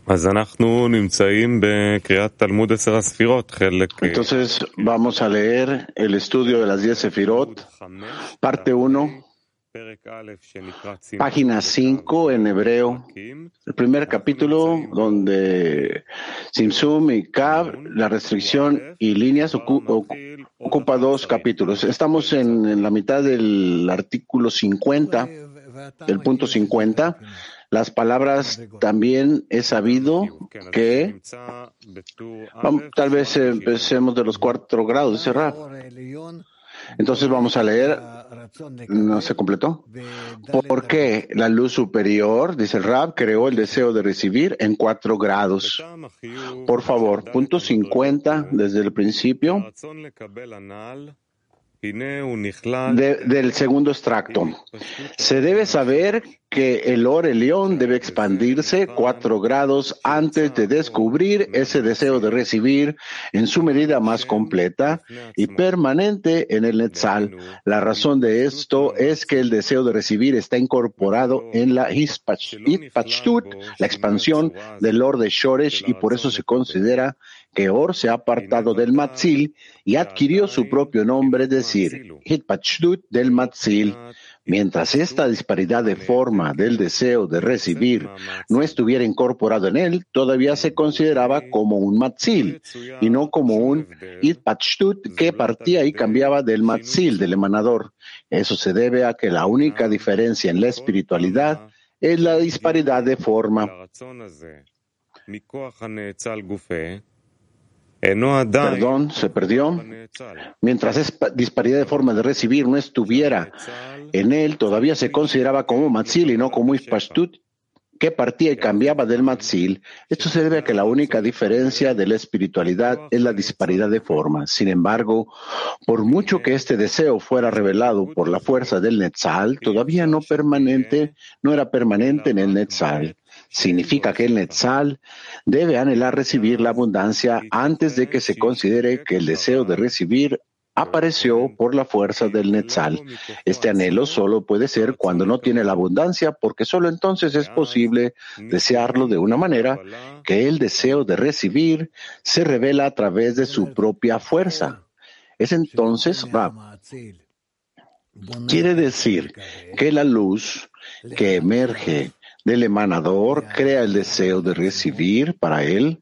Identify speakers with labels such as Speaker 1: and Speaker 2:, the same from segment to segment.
Speaker 1: Entonces vamos a leer el estudio de las 10 Sefirot, parte 1, página 5 en hebreo, el primer capítulo donde Simsum y Kab, la restricción y líneas ocupa 2 capítulos. Estamos en la mitad del artículo 50, del punto 50. Las palabras también he sabido que tal vez empecemos de los 4 grados, dice Rab. Entonces vamos a leer, no se completó. ¿Por qué la luz superior, dice el Rab, creó el deseo de recibir en 4 grados? Por favor, punto 50 desde el principio. Del segundo extracto. Se debe saber que el Or Elión debe expandirse 4 grados antes de descubrir ese deseo de recibir en su medida más completa y permanente en el Netzal. La razón de esto es que el deseo de recibir está incorporado en la Hitpashtut, la expansión del Or de Shoresh, y por eso se considera que Or se ha apartado del Matzil y adquirió su propio nombre, es decir, Hitpashtut del Matzil. Mientras esta disparidad de forma del deseo de recibir no estuviera incorporado en él, todavía se consideraba como un Matzil y no como un Hitpashtut que partía y cambiaba del Matzil, del emanador. Eso se debe a que la única diferencia en la espiritualidad es la disparidad de forma. Perdón, se perdió. Mientras esa disparidad de forma de recibir no estuviera en él, todavía se consideraba como Matzil y no como Hitpashtut, que partía y cambiaba del Matzil. Esto se debe a que la única diferencia de la espiritualidad es la disparidad de forma. Sin embargo, por mucho que este deseo fuera revelado por la fuerza del Netzal, todavía no era permanente en el Netzal. Significa que el Netzal debe anhelar recibir la abundancia antes de que se considere que el deseo de recibir apareció por la fuerza del Netzal. Este anhelo solo puede ser cuando no tiene la abundancia, porque solo entonces es posible desearlo de una manera que el deseo de recibir se revela a través de su propia fuerza. Es entonces Rab. Quiere decir que la luz que emerge del emanador crea el deseo de recibir para él,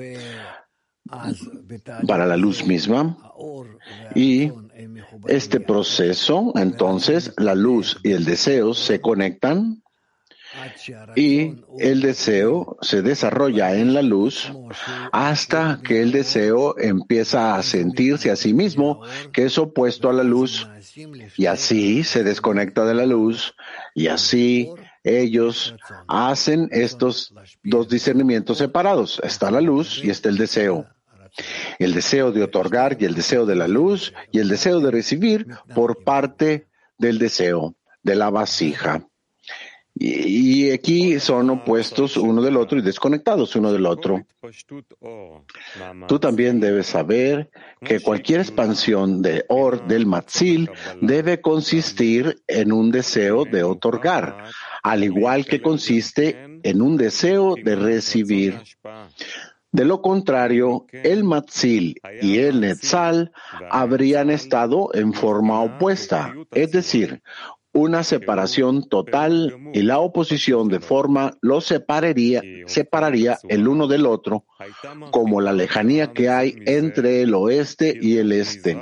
Speaker 1: para la luz misma, y este proceso, entonces, la luz y el deseo se conectan y el deseo se desarrolla en la luz hasta que el deseo empieza a sentirse a sí mismo que es opuesto a la luz, y así se desconecta de la luz, y así ellos hacen estos 2 discernimientos separados. Está la luz y está el deseo de otorgar y el deseo de la luz y el deseo de recibir por parte del deseo de la vasija. Y aquí son opuestos uno del otro y desconectados uno del otro. Tú también debes saber que cualquier expansión de Or del Matzil debe consistir en un deseo de otorgar, al igual que consiste en un deseo de recibir. De lo contrario, el Matzil y el Netzal habrían estado en forma opuesta, es decir, una separación total, y la oposición de forma los separaría el uno del otro, como la lejanía que hay entre el oeste y el este.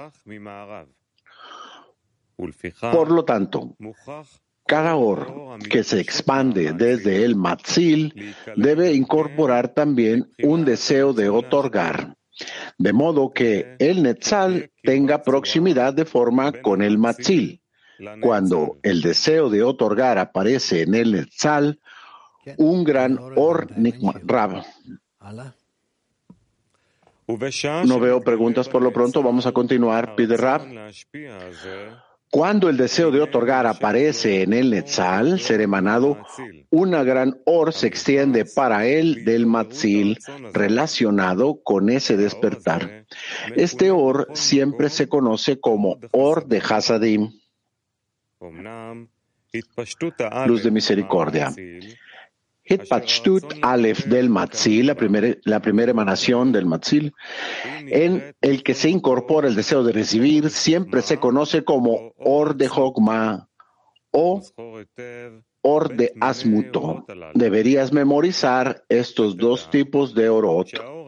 Speaker 1: Por lo tanto, cada Or que se expande desde el Matzil debe incorporar también un deseo de otorgar, de modo que el Netzal tenga proximidad de forma con el Matzil. Cuando el deseo de otorgar aparece en el Netzal, un gran Or Nikma Rab. No veo preguntas por lo pronto, vamos a continuar, pide Rab. Cuando el deseo de otorgar aparece en el Netzal, ser emanado, una gran Or se extiende para él del Matzil relacionado con ese despertar. Este Or siempre se conoce como Or de Hasadim, luz de misericordia. Hitpatshtut Aleph del Matzil, la primera emanación del Matzil, en el que se incorpora el deseo de recibir, siempre se conoce como Or de Jogma o Or de Asmuto. Deberías memorizar estos dos tipos de Orot.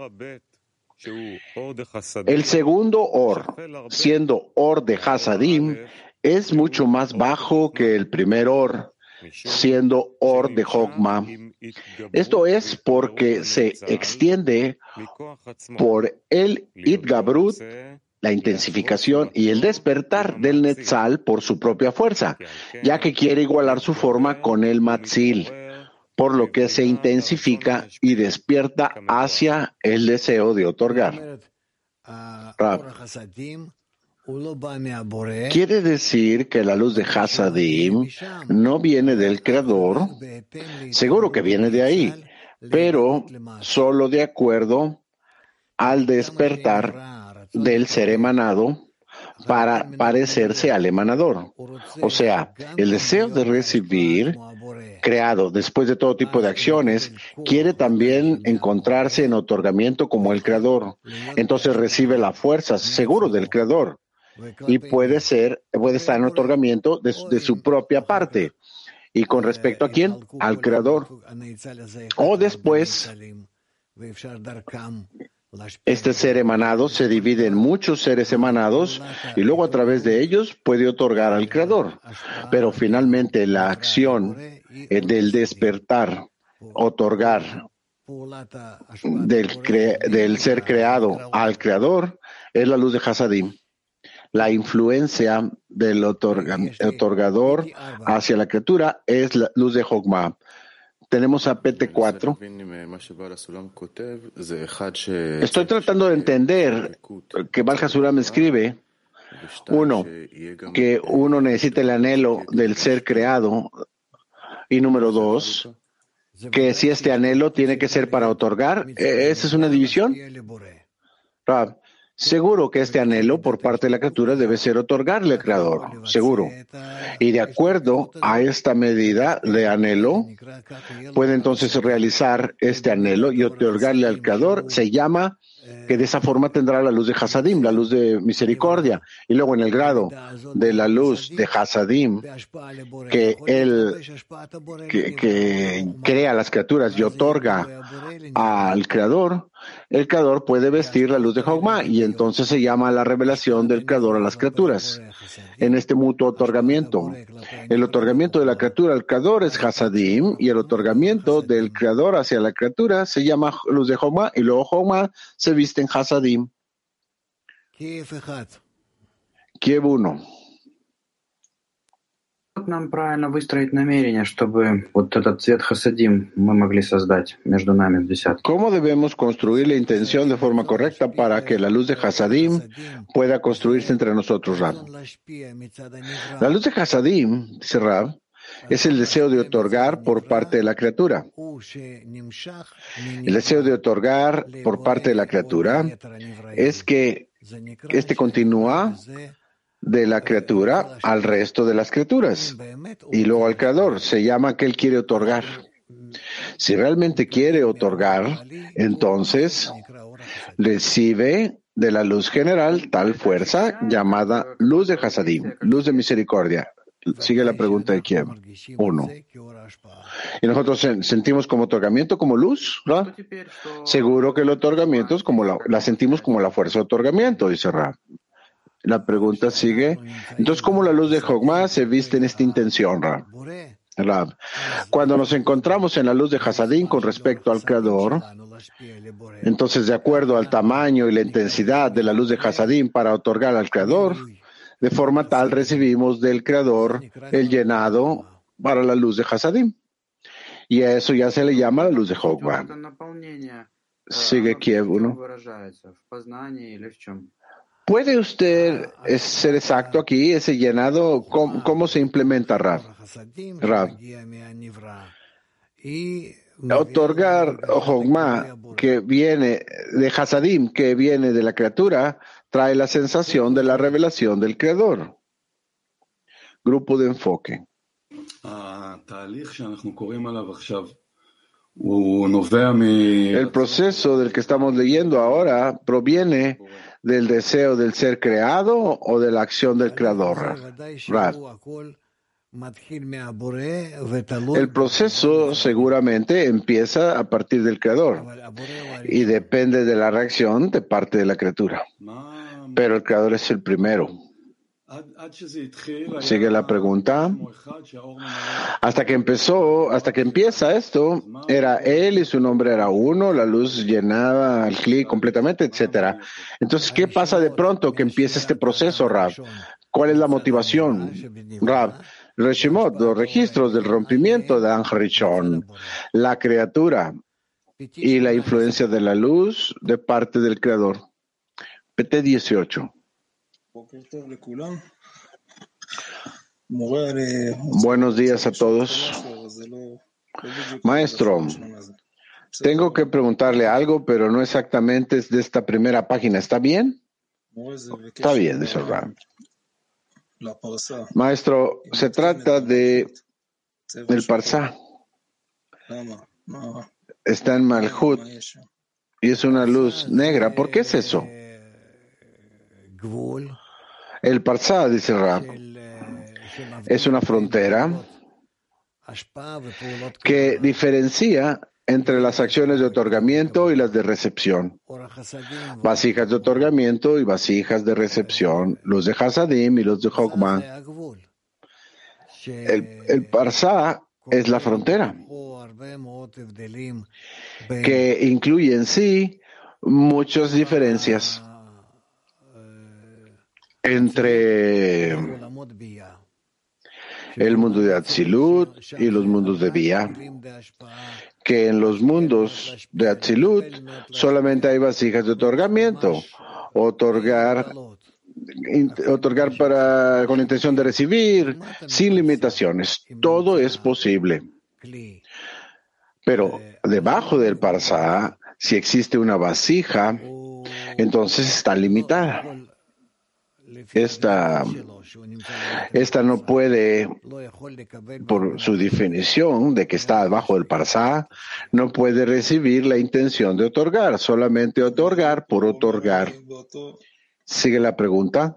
Speaker 1: El segundo Or, siendo Or de Hasadim, es mucho más bajo que el primer Or, siendo Or de Jogma. Esto es porque se extiende por el Itgabrut, la intensificación y el despertar del Netzal por su propia fuerza, ya que quiere igualar su forma con el Matzil, por lo que se intensifica y despierta hacia el deseo de otorgar. Quiere decir que la luz de Hasadim no viene del Creador, seguro que viene de ahí, pero solo de acuerdo al despertar del ser emanado para parecerse al emanador. O sea, el deseo de recibir, creado después de todo tipo de acciones, quiere también encontrarse en otorgamiento como el Creador. Entonces recibe la fuerza seguro del Creador y puede estar en otorgamiento de su propia parte. ¿Y con respecto a quién? Al Creador. O después, este ser emanado se divide en muchos seres emanados y luego a través de ellos puede otorgar al Creador. Pero finalmente la acción del despertar, otorgar del ser creado al Creador es la luz de Hasadim. La influencia del otorgador hacia la criatura es la luz de Jogma. Tenemos a PT4. Estoy tratando de entender que Baal Hasulam escribe, uno, que uno necesita el anhelo del ser creado, y número dos, que si este anhelo tiene que ser para otorgar. ¿Esa es una división? Rab, seguro que este anhelo por parte de la criatura debe ser otorgarle al Creador, seguro. Y de acuerdo a esta medida de anhelo, puede entonces realizar este anhelo y otorgarle al Creador. Se llama que de esa forma tendrá la luz de Hasadim, la luz de misericordia. Y luego en el grado de la luz de Hasadim, que él que crea las criaturas y otorga al Creador, el Creador puede vestir la luz de Jogma y entonces se llama la revelación del Creador a las criaturas. En este mutuo otorgamiento, el otorgamiento de la criatura al Creador es Hasadim y el otorgamiento del Creador hacia la criatura se llama luz de Jogma y luego Jogma se viste en Hasadim. Kiev 1.
Speaker 2: Как нам правильно выстроить намерение, чтобы вот этот цвет хасадим мы могли создать между нами в десятке?
Speaker 1: ¿Cómo debemos construir la intención de forma correcta para que la luz de Hasadim pueda construirse entre nosotros, Rab? La luz de Hasadim, dice Rab, es el deseo de otorgar por parte de la criatura. El deseo de otorgar por parte de la criatura es que este continúa de la criatura al resto de las criaturas y luego al Creador. Se llama que él quiere otorgar. Si realmente quiere otorgar, entonces recibe de la luz general tal fuerza llamada luz de Hasadim, luz de misericordia. Sigue la pregunta de Kiev. 1. ¿Y nosotros sentimos como otorgamiento, como luz? ¿No? Seguro que el otorgamiento es como la sentimos como la fuerza de otorgamiento, dice Rab. La pregunta sigue. Entonces, ¿cómo la luz de Jogma se viste en esta intención, Rab? Rab, cuando nos encontramos en la luz de Hasadim con respecto al Creador, entonces, de acuerdo al tamaño y la intensidad de la luz de Hasadim para otorgar al Creador, de forma tal recibimos del Creador el llenado para la luz de Hasadim. Y a eso ya se le llama la luz de Jogma. Sigue Kiev 1. ¿Puede usted ser exacto aquí, ese llenado? ¿Cómo se implementa, Rab? Otorgar Jogma, que viene de Hasadim, que viene de la criatura, trae la sensación de la revelación del Creador. Grupo de enfoque. El proceso del que estamos leyendo ahora proviene del deseo del ser creado o de la acción del creador. Rav. El proceso seguramente empieza a partir del creador y depende de la reacción de parte de la criatura. Pero el creador es el primero. Sigue la pregunta. Hasta que empieza esto, era él y su nombre era uno, la luz llenaba el Kli completamente, etc. Entonces, ¿qué pasa de pronto que empieza este proceso, Rav? ¿Cuál es la motivación, Rav? Reshimot, los registros del rompimiento de Ángel Rishon, la criatura y la influencia de la luz de parte del creador. PT 18. Buenos días a todos. Maestro, tengo que preguntarle algo, pero no exactamente es de esta primera página. ¿Está bien? Está bien, dice el Ram. Maestro, se trata de el Parsá. Está en Malhut y es una luz negra. ¿Por qué es eso? El Parsá, dice Rab, es una frontera que diferencia entre las acciones de otorgamiento y las de recepción. Vasijas de otorgamiento y vasijas de recepción, los de Hasadim y los de Chokmah. El Parsá es la frontera que incluye en sí muchas diferencias entre el mundo de Atzilut y los mundos de Bia, que en los mundos de Atzilut solamente hay vasijas de otorgamiento, otorgar con intención de recibir, sin limitaciones. Todo es posible. Pero debajo del Parsá, si existe una vasija, entonces está limitada. Esta no puede, por su definición de que está debajo del Parsá, no puede recibir la intención de otorgar, solamente otorgar por otorgar. ¿Sigue la pregunta?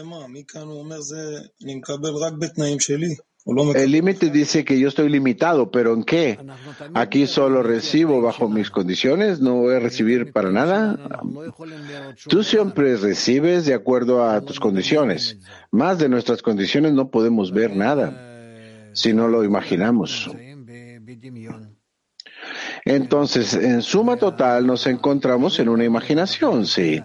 Speaker 1: El límite dice que yo estoy limitado, ¿pero en qué? Aquí solo recibo bajo mis condiciones, no voy a recibir para nada. Tú siempre recibes de acuerdo a tus condiciones. Más de nuestras condiciones no podemos ver nada, si no lo imaginamos. Entonces, en suma total, nos encontramos en una imaginación, sí.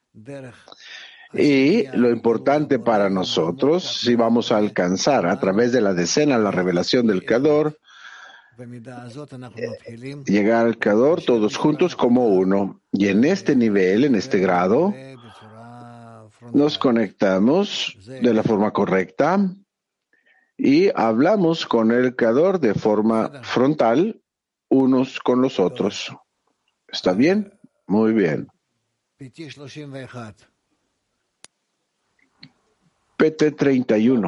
Speaker 1: Y lo importante para nosotros, si vamos a alcanzar a través de la decena la revelación del Creador, llegar al Creador todos juntos como uno. Y en este nivel, en este grado, nos conectamos de la forma correcta y hablamos con el Creador de forma frontal, unos con los otros. ¿Está bien? Muy bien. PT 31.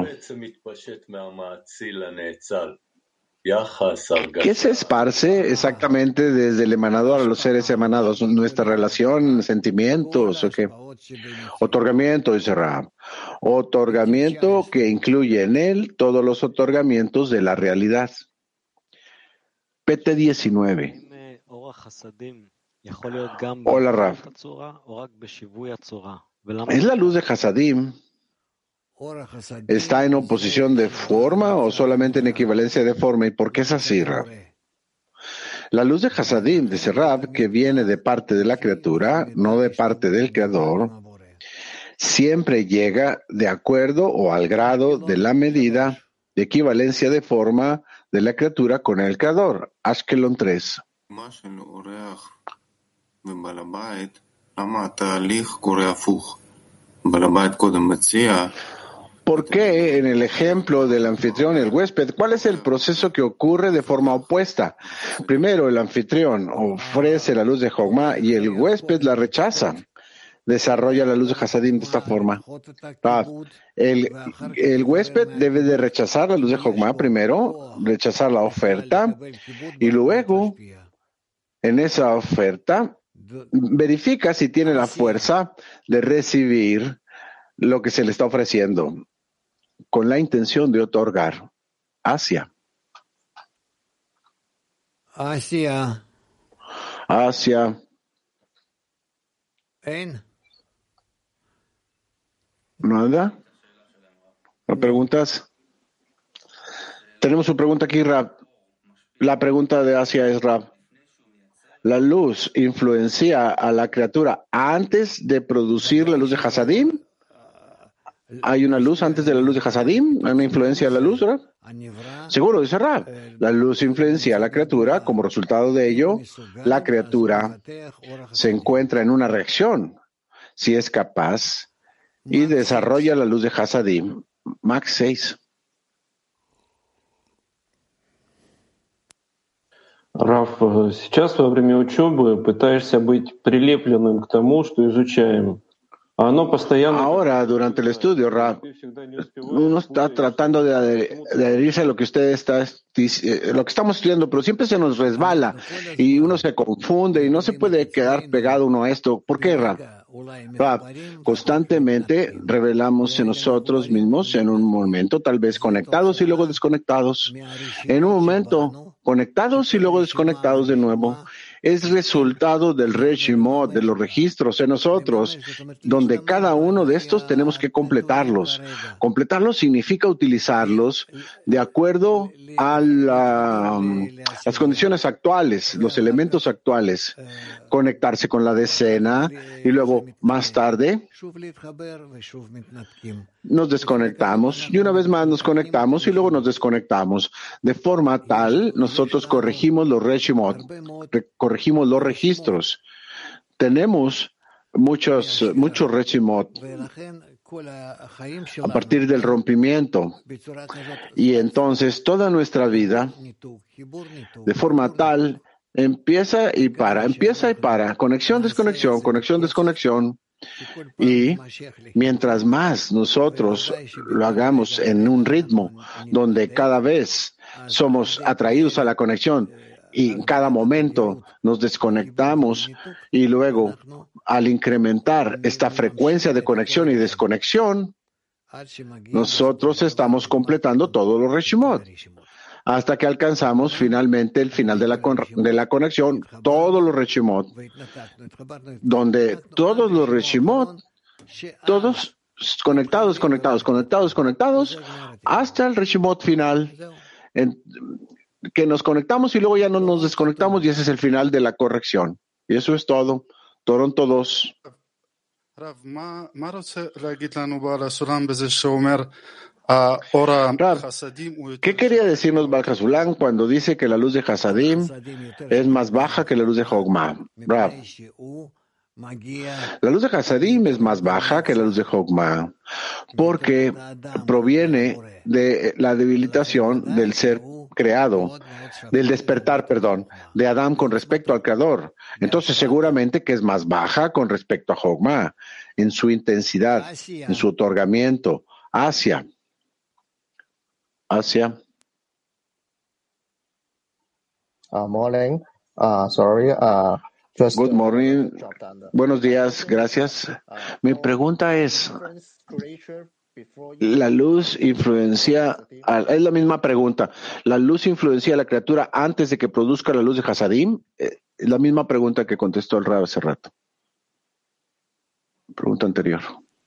Speaker 1: ¿Qué se esparce exactamente desde el emanador a los seres emanados? ¿Nuestra relación, sentimientos o qué? Otorgamiento, dice Rab. Otorgamiento que incluye en él todos los otorgamientos de la realidad. PT 19. Hola, Rab. ¿Es la luz de Hasadim? ¿Está en oposición de forma o solamente en equivalencia de forma? ¿Y por qué es así, Rab? La luz de Hasadim, dice Rab, que viene de parte de la criatura, no de parte del Creador, siempre llega de acuerdo o al grado de la medida de equivalencia de forma de la criatura con el Creador. Ashkelon 3. ¿Por qué en el ejemplo del anfitrión y el huésped, cuál es el proceso que ocurre de forma opuesta? Primero, el anfitrión ofrece la luz de Chokmah y el huésped la rechaza. Desarrolla la luz de Hasadim de esta forma. El huésped debe de rechazar la luz de Chokmah primero, rechazar la oferta y luego en esa oferta, verifica si tiene la fuerza de recibir lo que se le está ofreciendo con la intención de otorgar. Asia. ¿Nada? ¿No preguntas? Tenemos su pregunta aquí, Rab. La pregunta de Asia es, Rab, ¿la luz influencia a la criatura antes de producir la luz de Hasadim? ¿Hay una luz antes de la luz de Hasadim? ¿Hay una influencia de la luz, Rab? Seguro, dice Rab. La luz influencia a la criatura. Como resultado de ello, la criatura se encuentra en una reacción, si es capaz, y desarrolla la luz de Hasadim. Max 6.
Speaker 3: Раф, сейчас во время учебы пытаешься быть прилепленным к тому, что изучаем.
Speaker 1: Ahora, durante el estudio, Rab, uno está tratando de adherirse a lo que usted está, lo que estamos estudiando, pero siempre se nos resbala y uno se confunde y no se puede quedar pegado uno a esto. ¿Por qué, Rab? Rab, constantemente revelamos en nosotros mismos en un momento, tal vez conectados y luego desconectados. En un momento, conectados y luego desconectados de nuevo. Es resultado del Reshimot, de los registros en nosotros, donde cada uno de estos tenemos que completarlos. Completarlos significa utilizarlos de acuerdo a las condiciones actuales, los elementos actuales. Conectarse con la decena y luego más tarde nos desconectamos y una vez más nos conectamos y luego nos desconectamos. De forma tal, nosotros corregimos los Reshimot, corregimos los registros. Tenemos muchos Reshimot a partir del rompimiento. Y entonces toda nuestra vida, de forma tal, empieza y para, conexión, desconexión. Y mientras más nosotros lo hagamos en un ritmo donde cada vez somos atraídos a la conexión y en cada momento nos desconectamos y luego al incrementar esta frecuencia de conexión y desconexión, nosotros estamos completando todos los Reshimot hasta que alcanzamos finalmente el final de la conexión, todos los Reshimot, donde todos los Reshimot, todos conectados, hasta el Reshimot final, que nos conectamos y luego ya no nos desconectamos y ese es el final de la corrección. Y eso es todo. Toronto 2. Rav, ¿qué quería decirnos Baal Hasulam cuando dice que la luz de Hasadim es más baja que la luz de Jogma? Rav, la luz de Hasadim es más baja que la luz de Jogma porque proviene de la debilitación del ser creado, del despertar, de Adán con respecto al Creador. Entonces seguramente que es más baja con respecto a Jogma en su intensidad, en su otorgamiento. Asia.
Speaker 4: Morning.
Speaker 1: Good morning. Buenos días, gracias. Mi pregunta es, ¿la luz influencia, es la misma pregunta, ¿la luz influencia a la criatura antes de que produzca la luz de Hasadim? Es la misma pregunta que contestó el Rab hace rato. Pregunta anterior.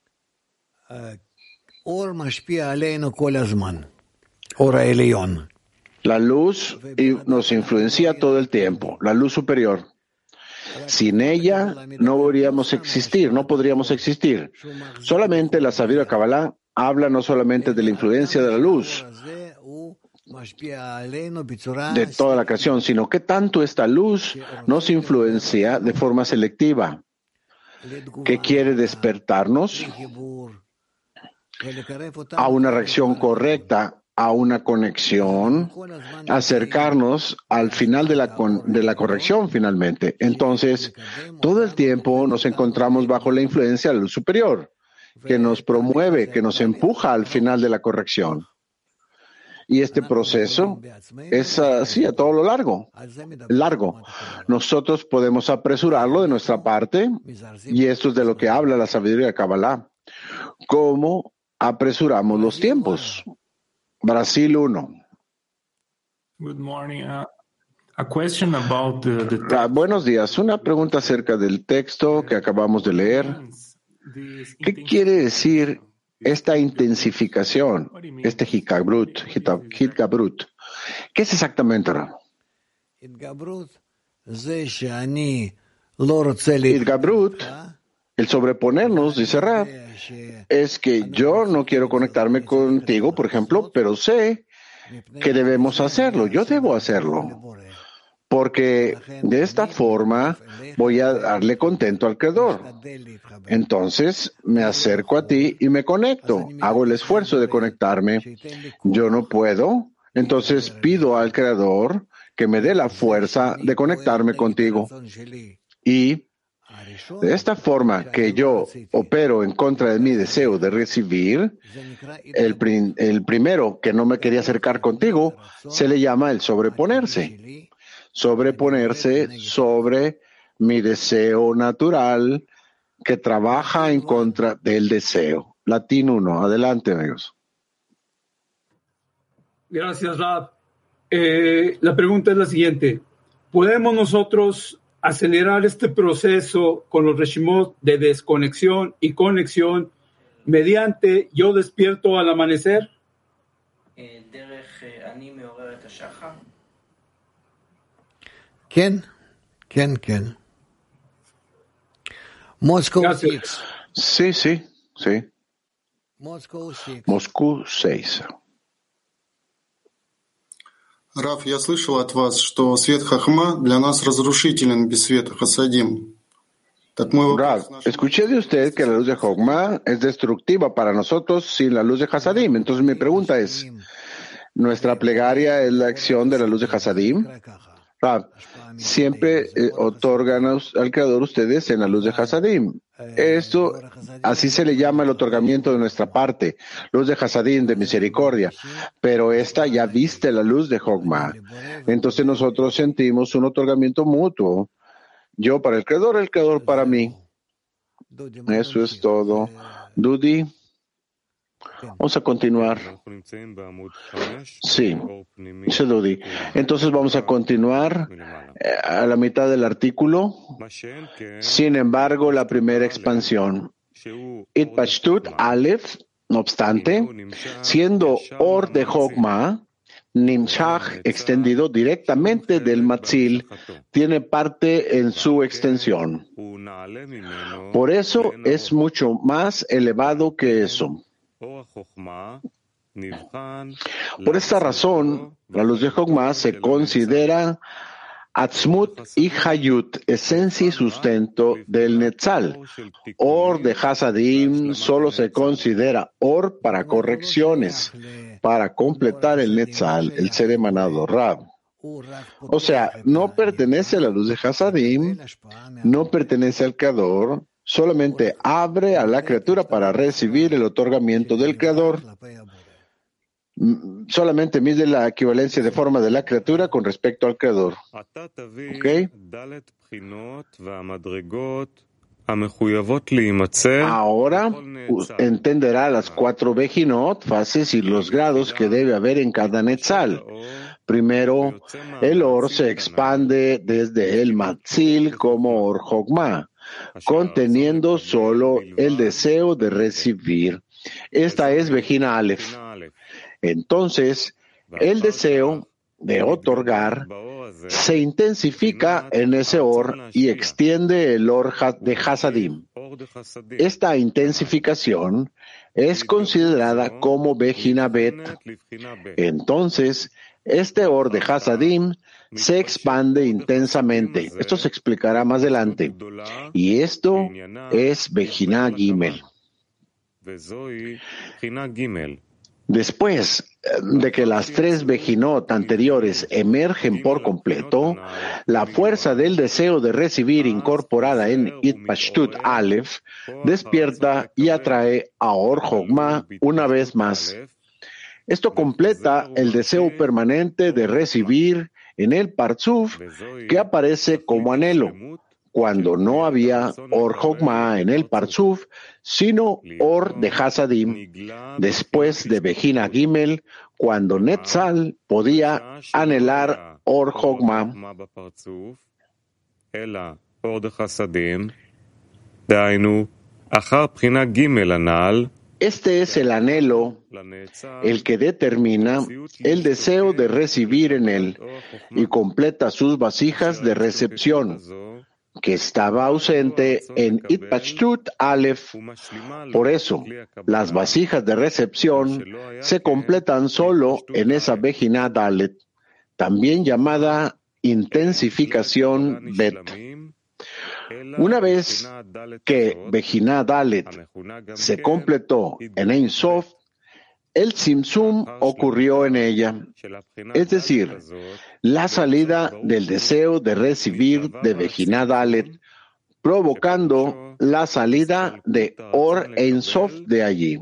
Speaker 1: La luz nos influencia todo el tiempo, la luz superior. Sin ella no podríamos existir. Solamente la Sabiduría Kabbalah habla no solamente de la influencia de la luz de toda la creación, sino que tanto esta luz nos influencia de forma selectiva, que quiere despertarnos a una reacción correcta, a una conexión, acercarnos al final de la corrección finalmente. Entonces, todo el tiempo nos encontramos bajo la influencia de la luz superior, que nos promueve, que nos empuja al final de la corrección. Y este proceso es así a todo lo largo. Nosotros podemos apresurarlo de nuestra parte, y esto es de lo que habla la sabiduría de Kabbalah. ¿Cómo apresuramos los tiempos? Brasil 1.
Speaker 4: Good morning. A question about the text.
Speaker 1: Buenos días. Una pregunta acerca del texto que acabamos de leer. ¿Qué quiere decir esta intensificación, este hitgabrut? ¿Qué es exactamente, Rab? Hitgabrut, el sobreponernos, dice Rab, es que yo no quiero conectarme contigo, por ejemplo, pero sé que debemos hacerlo. Yo debo hacerlo. Porque de esta forma voy a darle contento al Creador. Entonces me acerco a ti y me conecto. Hago el esfuerzo de conectarme. Yo no puedo. Entonces pido al Creador que me dé la fuerza de conectarme contigo. Y de esta forma que yo opero en contra de mi deseo de recibir, el primero que no me quería acercar contigo, se le llama el sobreponerse. Sobreponerse sobre mi deseo natural que trabaja en contra del deseo. Latín 1. Adelante, amigos.
Speaker 5: Gracias, Rab. La pregunta es la siguiente. ¿Podemos nosotros acelerar este proceso con los reshimot de desconexión y conexión mediante yo despierto al amanecer?
Speaker 6: כן. Moscow 6.
Speaker 1: Sí. Moscú 6.
Speaker 7: Раф, я слышал от вас, что свет Хахма для нас разрушителен без света Хасадим.
Speaker 1: Rav, escuché de usted que la luz de Chokmah es destructiva para nosotros sin la luz de Hasadim. Entonces mi pregunta es, ¿nuestra plegaria es la acción de la luz de Hasadim? Rav, siempre otorgan al Creador ustedes en la luz de Hasadim. Esto, así se le llama el otorgamiento de nuestra parte, luz de Hasadim, de misericordia. Pero esta ya viste la luz de Chokmah. Entonces nosotros sentimos un otorgamiento mutuo. Yo para el Creador para mí. Eso es todo. Dudi. Vamos a continuar. Sí, dice Dudi. Entonces vamos a continuar a la mitad del artículo. Sin embargo, la primera expansión. Itpashtut Aleph, no obstante, siendo Or de Chokmah, Nimshach, extendido directamente del Matzil, tiene parte en su extensión. Por eso es mucho más elevado que eso. Por esta razón, la luz de Chokmah se considera Atzmut y Hayut, esencia y sustento del Netzal. Or de Hasadim solo se considera Or para correcciones, para completar el Netzal, el ser emanado Rab. O sea, no pertenece a la luz de Hasadim, no pertenece al Creador, solamente abre a la criatura para recibir el otorgamiento del Creador. Solamente mide la equivalencia de forma de la criatura con respecto al Creador. ¿Ok? Ahora entenderá las 4 Bejinot, fases y los grados que debe haber en cada Netzal. Primero, el Or se expande desde el Matzil como Or Chokmah, conteniendo solo el deseo de recibir. Esta es Bejina Aleph. Entonces, el deseo de otorgar se intensifica en ese Or y extiende el Or de Hasadim. Esta intensificación es considerada como Bejina Bet. Entonces, este Or de Hasadim se expande intensamente. Esto se explicará más adelante. Y esto es Bejina Gimel. Después de que las 3 Bejinot anteriores emergen por completo, la fuerza del deseo de recibir incorporada en Itpashtut Aleph despierta y atrae a Or Chokmah una vez más. Esto completa el deseo permanente de recibir en el Parzuf que aparece como anhelo, cuando no había Or Jokma en el Parzuf, sino Or de Hasadim, después de Bejina Gimel, cuando Netzal podía anhelar Or Jokma. Este es el anhelo, el que determina el deseo de recibir en él y completa sus vasijas de recepción, que estaba ausente en Itpashtut Aleph. Por eso, las vasijas de recepción se completan solo en esa Bejina Dalet, también llamada intensificación Bet. Una vez que Bejina Dalet se completó en Ein Sof, el Tzimtzum ocurrió en ella, es decir, la salida del deseo de recibir de Bejina Dalet, provocando la salida de Or Ein Sof de allí.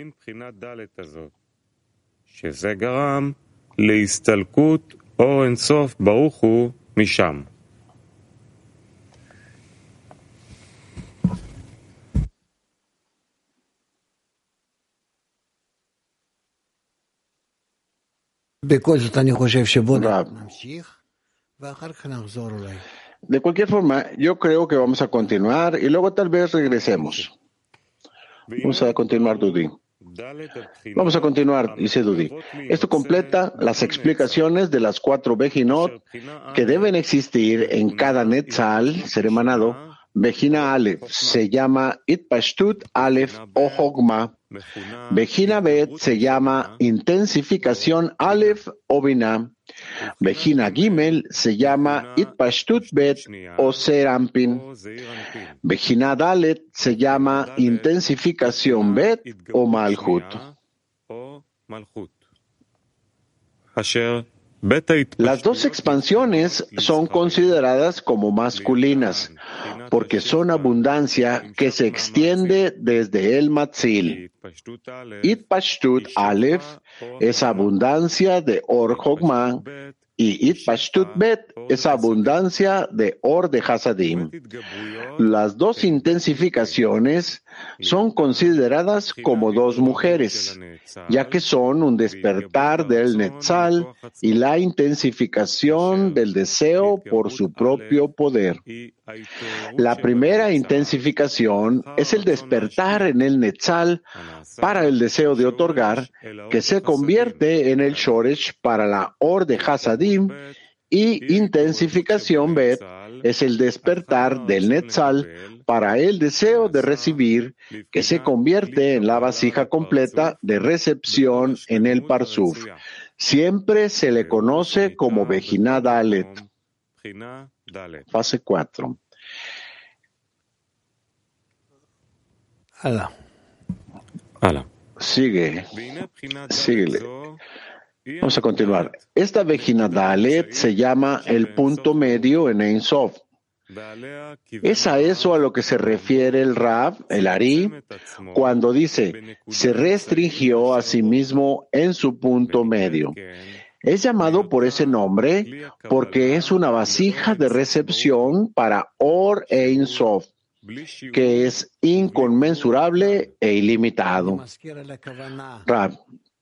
Speaker 1: De cualquier forma, yo creo que vamos a continuar y luego tal vez regresemos. Vamos a continuar, Dudi. Vamos a continuar, dice Dudi. Esto completa las explicaciones de las 4 Bejinot que deben existir en cada Netzal ser emanado. Bejina Aleph se llama Itpashtut Aleph o Jokma. Bejina Bet se llama intensificación Aleph o Binah. Bejina Gimel se llama Itpashtut Bet o Serampin. Bejina Dalet se llama intensificación Bet o Malhut. Las 2 expansiones son consideradas como masculinas porque son abundancia que se extiende desde el Matzil. Itpashtut Aleph es abundancia de Or Jokma y Itpashtut Bet es abundancia de Or de Hasadim. Las 2 intensificaciones son consideradas como 2 mujeres, ya que son un despertar del Netzal y la intensificación del deseo por su propio poder. La primera intensificación es el despertar en el Netzal para el deseo de otorgar, que se convierte en el Shoresh para la Or de Hasadim, y intensificación Bet es el despertar del Netzal para el deseo de recibir, que se convierte en la vasija completa de recepción en el Parzuf. Siempre se le conoce como Bejina Dalet. Fase 4. Síguele. Vamos a continuar. Esta Bejina Dalet se llama el punto medio en Ein Sof. Es a eso a lo que se refiere el Rab, el Ari, cuando dice, se restringió a sí mismo en su punto medio. Es llamado por ese nombre porque es una vasija de recepción para Or Ein Sof, que es inconmensurable e ilimitado. Rab.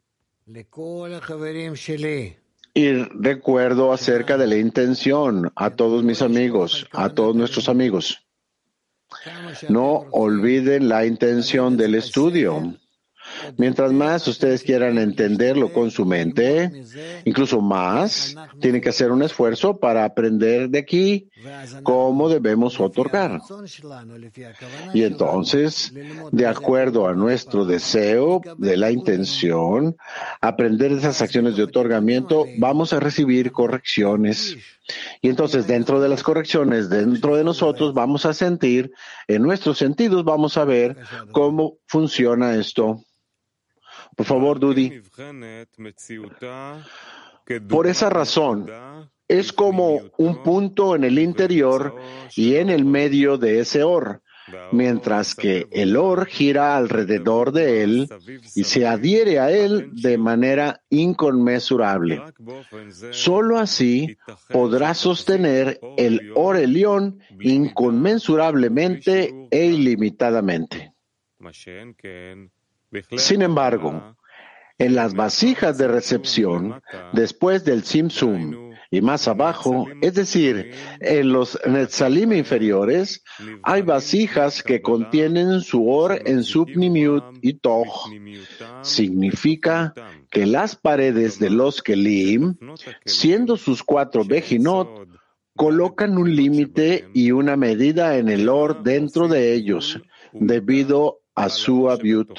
Speaker 1: Y recuerdo acerca de la intención a todos mis amigos, a todos nuestros amigos. No olviden la intención del estudio. Mientras más ustedes quieran entenderlo con su mente, incluso más, tienen que hacer un esfuerzo para aprender de aquí cómo debemos otorgar. Y entonces, de acuerdo a nuestro deseo de la intención, aprender de esas acciones de otorgamiento, vamos a recibir correcciones. Y entonces, dentro de las correcciones, dentro de nosotros, vamos a sentir, en nuestros sentidos, vamos a ver cómo funciona esto. Por favor, Dudi. Por esa razón, es como un punto en el interior y en el medio de ese Or, mientras que el Or gira alrededor de él y se adhiere a él de manera inconmensurable. Solo así podrá sostener el Or Elión inconmensurablemente e ilimitadamente. Sin embargo, en las vasijas de recepción, después del Tzimtzum y más abajo, es decir, en los Netzalim inferiores, hay vasijas que contienen su Or en su Pnimiut y Toch. Significa que las paredes de los Kelim, siendo sus 4 Bejinot, colocan un límite y una medida en el Or dentro de ellos, debido a su Aviut.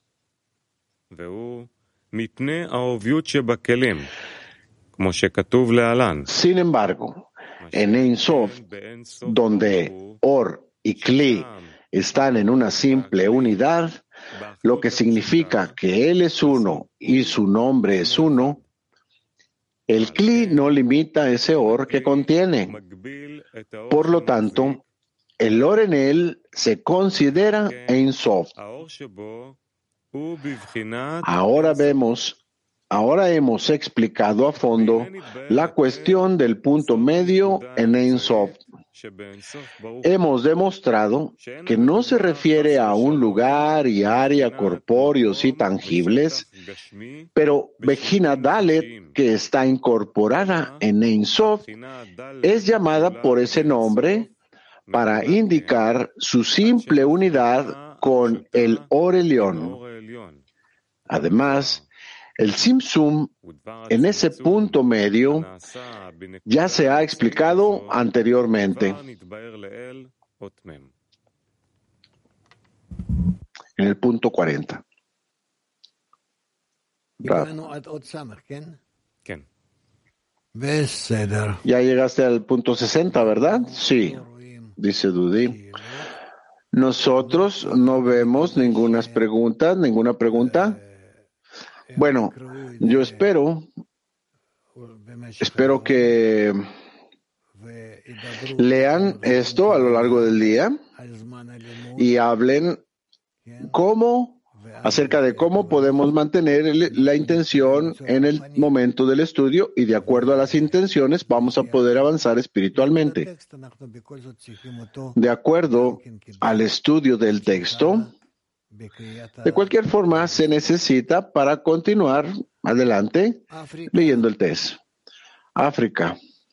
Speaker 1: Sin embargo, en Ein Sof, donde Or y Kli están en una simple unidad, lo que significa que Él es uno y su nombre es uno, el Kli no limita ese Or que contiene. Por lo tanto, el Or en él se considera Ein Sof. Ahora hemos explicado a fondo la cuestión del punto medio en Ein Sof. Hemos demostrado que no se refiere a un lugar y área corpóreos y tangibles, pero Bejina Dalet, que está incorporada en Ein Sof, es llamada por ese nombre para indicar su simple unidad con el Or Elión. Además, el Tzimtzum en ese punto medio ya se ha explicado anteriormente. En el punto 40. Ya llegaste al punto 60, ¿verdad? Sí, dice Dudi. Nosotros no vemos ninguna pregunta. Bueno, yo espero que lean esto a lo largo del día y hablen acerca de cómo podemos mantener la intención en el momento del estudio, y de acuerdo a las intenciones vamos a poder avanzar espiritualmente. De acuerdo al estudio del texto, de cualquier forma se necesita para continuar adelante leyendo el test. África.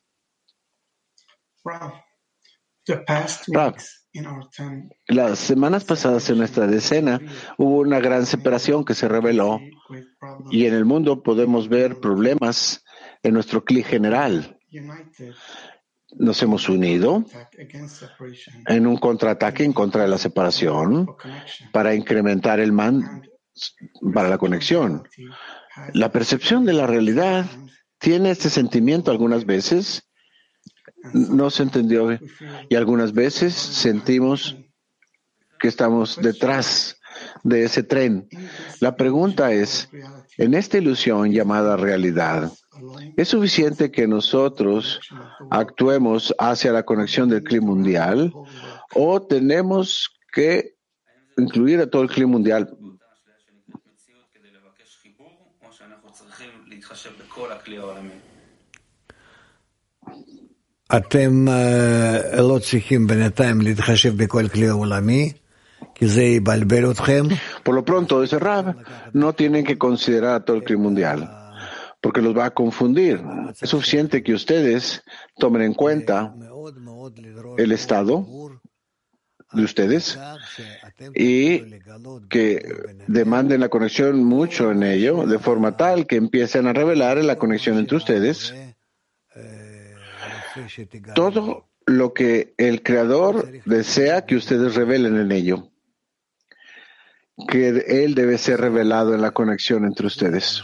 Speaker 1: Rav, las semanas pasadas en nuestra decena hubo una gran separación que se reveló, y en el mundo podemos ver problemas en nuestro Kli general. Nos hemos unido en un contraataque en contra de la separación para incrementar el man para la conexión. La percepción de la realidad tiene este sentimiento algunas veces. No se entendió, y algunas veces sentimos que estamos detrás de ese tren. La pregunta es, en esta ilusión llamada realidad, ¿es suficiente que nosotros actuemos hacia la conexión del Kli mundial, o tenemos que incluir a todo el Kli mundial?
Speaker 6: אתם לא צריכים בינתיים להתחשב בכל כלי העולמי, כי זה יבלבל אתכם.
Speaker 1: Por lo pronto, dice Rav, no tienen que considerar a todo el Kli mundial, porque los va a confundir. Es suficiente que ustedes tomen en cuenta el estado de ustedes y que demanden la conexión mucho en ello, de forma tal que empiecen a revelar la conexión entre ustedes todo lo que el Creador desea que ustedes revelen en ello, que Él debe ser revelado en la conexión entre ustedes.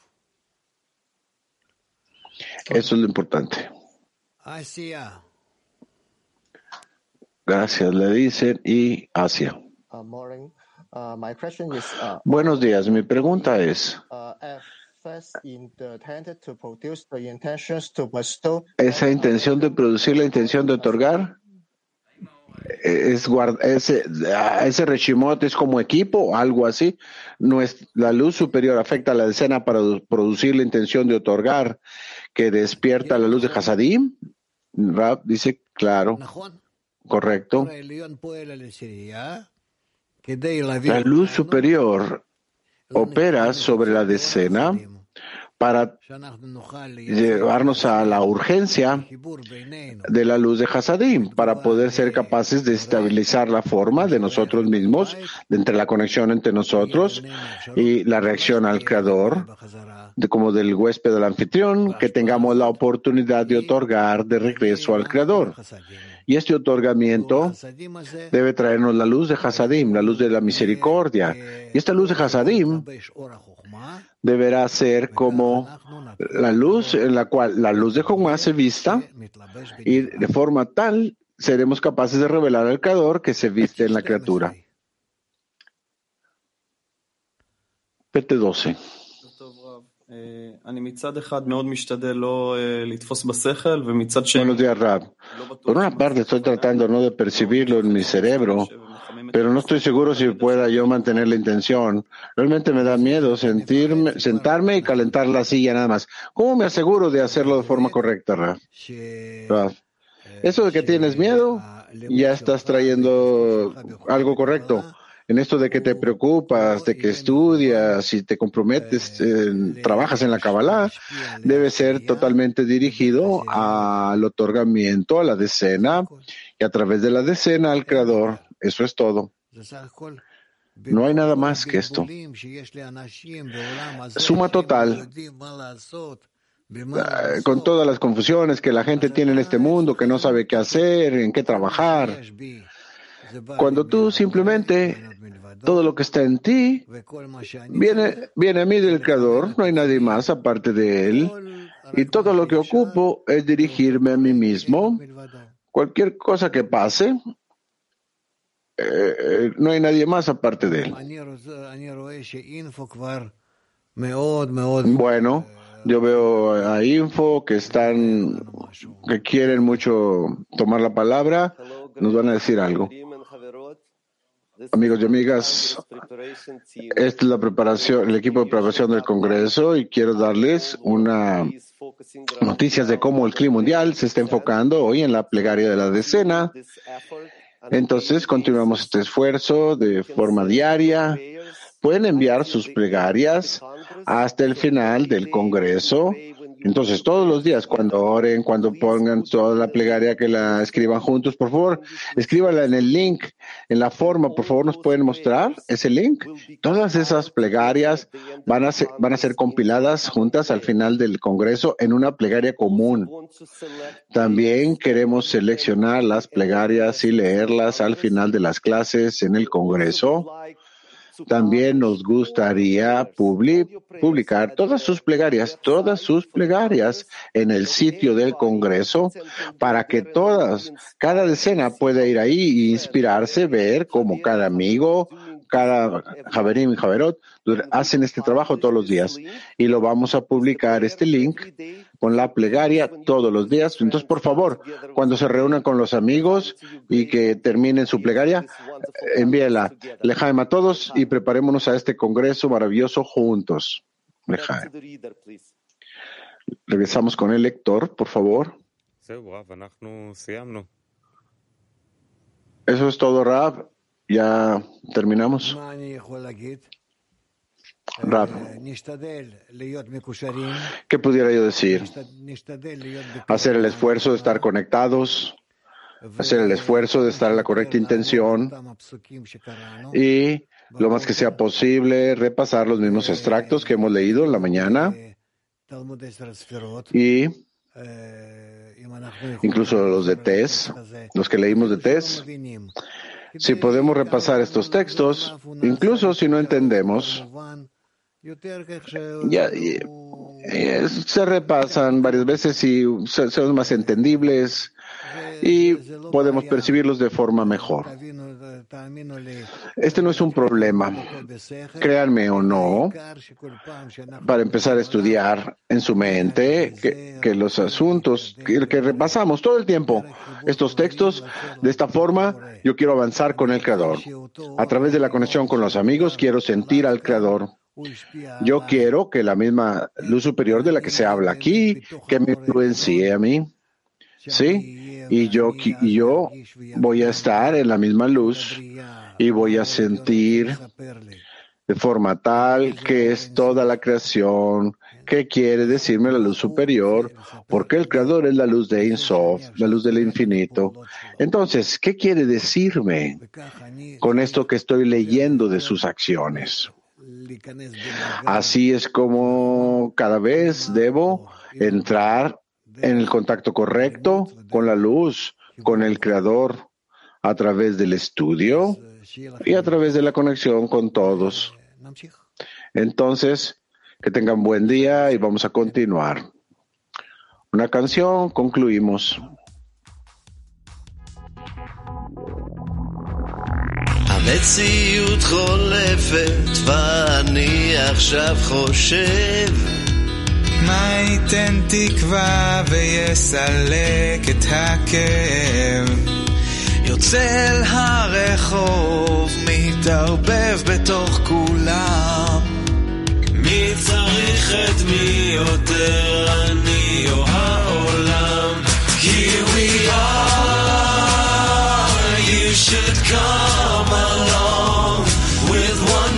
Speaker 1: Eso es lo importante. Gracias, le dicen, y Asia. Buenos días, mi pregunta es, esa intención de producir, la intención de otorgar, ese Reshimot es como equipo, algo así. La luz superior afecta a la decena para producir la intención de otorgar, que despierta la luz de Hasadim. Rab dice, claro, correcto. La luz superior opera sobre la decena para llevarnos a la urgencia de la luz de Hasadim, para poder ser capaces de estabilizar la forma de nosotros mismos, entre la conexión entre nosotros y la reacción al Creador, como del huésped al anfitrión, que tengamos la oportunidad de otorgar de regreso al Creador. Y este otorgamiento debe traernos la luz de Hasadim, la luz de la misericordia. Y esta luz de Hasadim deberá ser como la luz en la cual la luz de Jomá se vista, y de forma tal seremos capaces de revelar al Creador que se viste en la criatura. PT 12. Buenos días, Rab. Por una parte estoy tratando no de percibirlo en mi cerebro, pero no estoy seguro si pueda yo mantener la intención. Realmente me da miedo sentarme y calentar la silla nada más. ¿Cómo me aseguro de hacerlo de forma correcta, Rab? Eso de que tienes miedo, ya estás trayendo algo correcto. En esto de que te preocupas, de que estudias y te comprometes, trabajas en la Kabbalah, debe ser totalmente dirigido al otorgamiento, a la decena, y a través de la decena al Creador. Eso es todo. No hay nada más que esto. Suma total. Con todas las confusiones que la gente tiene en este mundo, que no sabe qué hacer, en qué trabajar. Cuando tú simplemente, todo lo que está en ti, viene a mí del Creador, no hay nadie más aparte de Él, y todo lo que ocupo es dirigirme a mí mismo. Cualquier cosa que pase, no hay nadie más aparte de Él. Bueno, yo veo a Info que quieren mucho tomar la palabra, nos van a decir algo. Amigos y amigas, esta es la preparación, el equipo de preparación del Congreso, y quiero darles noticias de cómo el clima mundial se está enfocando hoy en la plegaria de la decena. Entonces, continuamos este esfuerzo de forma diaria. Pueden enviar sus plegarias hasta el final del Congreso. Entonces, todos los días, cuando oren, cuando pongan toda la plegaria, que la escriban juntos, por favor, escríbanla en el link, en la forma, por favor, nos pueden mostrar ese link. Todas esas plegarias van a ser compiladas juntas al final del Congreso en una plegaria común. También queremos seleccionar las plegarias y leerlas al final de las clases en el Congreso. También nos gustaría publicar todas sus plegarias en el sitio del Congreso, para que cada decena pueda ir ahí e inspirarse, ver cómo cada amigo, cada Javerim y Javerot hacen este trabajo todos los días. Y lo vamos a publicar, este link, con la plegaria todos los días. Entonces, por favor, cuando se reúnan con los amigos y que terminen su plegaria, envíela. Lejaim a todos y preparémonos a este congreso maravilloso juntos. Lejaim. Regresamos con el lector, por favor. Eso es todo, Rab. Ya terminamos. Rab, ¿qué pudiera yo decir? Hacer el esfuerzo de estar conectados, hacer el esfuerzo de estar en la correcta intención y, lo más que sea posible, repasar los mismos extractos que hemos leído en la mañana y incluso los de Tes, los que leímos de Tes. Si podemos repasar estos textos, incluso si no entendemos, se repasan varias veces y son más entendibles, y podemos percibirlos de forma mejor. Este no es un problema, créanme o no, para empezar a estudiar en su mente que los asuntos que repasamos todo el tiempo, estos textos, de esta forma, yo quiero avanzar con el Creador. A través de la conexión con los amigos, quiero sentir al Creador. Yo quiero que la misma luz superior de la que se habla aquí, que me influencie a mí. ¿Sí? Y yo voy a estar en la misma luz y voy a sentir de forma tal que es toda la creación que quiere decirme la luz superior, porque el Creador es la luz de Ein Sof, la luz del infinito. Entonces, ¿qué quiere decirme con esto que estoy leyendo de sus acciones? Así es como cada vez debo entrar en el contacto correcto con la luz, con el Creador, a través del estudio y a través de la conexión con todos. Entonces, que tengan buen día y vamos a continuar. Una canción, concluimos.
Speaker 8: המציאות חולפת ואני עכשיו חושב מה ייתן תקווה ויסלק את הכאב יוצא אל הרחוב מתערבב בתוך כולם מי צריך את מי יותר אני או העולם Here we are You should come along with one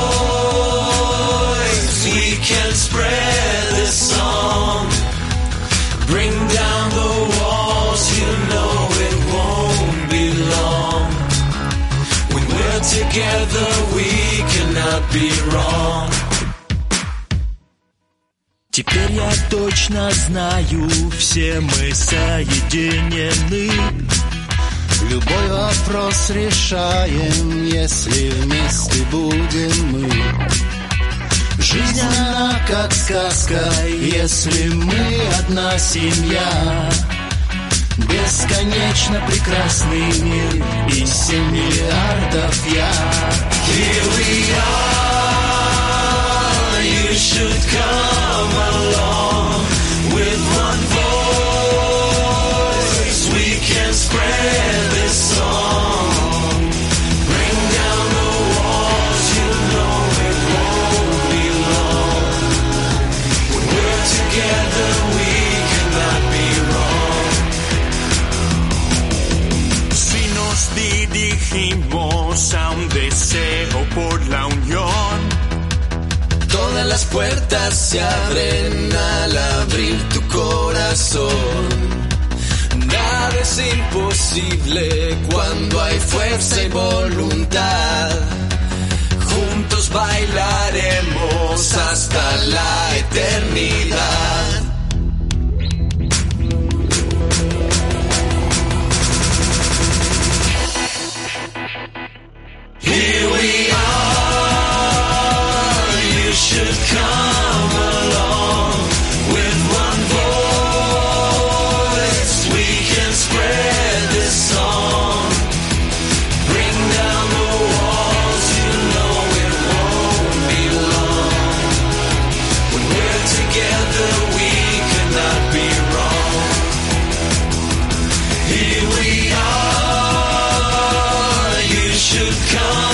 Speaker 8: voice we can spread this song bring down the walls you know it won't be long when we're together we cannot be wrong Теперь я точно знаю все мы соединены Любой вопрос решаем, если вместе будем мы. Жизнь она как сказка, если мы одна семья. Бесконечно прекрасный мир и 7 миллиардов я. Here we are, you should come along with one voice. We can spread this song. Bring down the walls, you know it won't be long. When we're together, we cannot be wrong. Si nos dirigimos a un deseo por la unión, todas las puertas se abren al abrir tu corazón. Nada es imposible cuando hay fuerza y voluntad. Juntos bailaremos hasta la eternidad. Here we are, you should come along with one voice. We can spread this song. Bring down the walls, you know it won't be long. When we're together, we cannot be wrong. Here we are, you should come.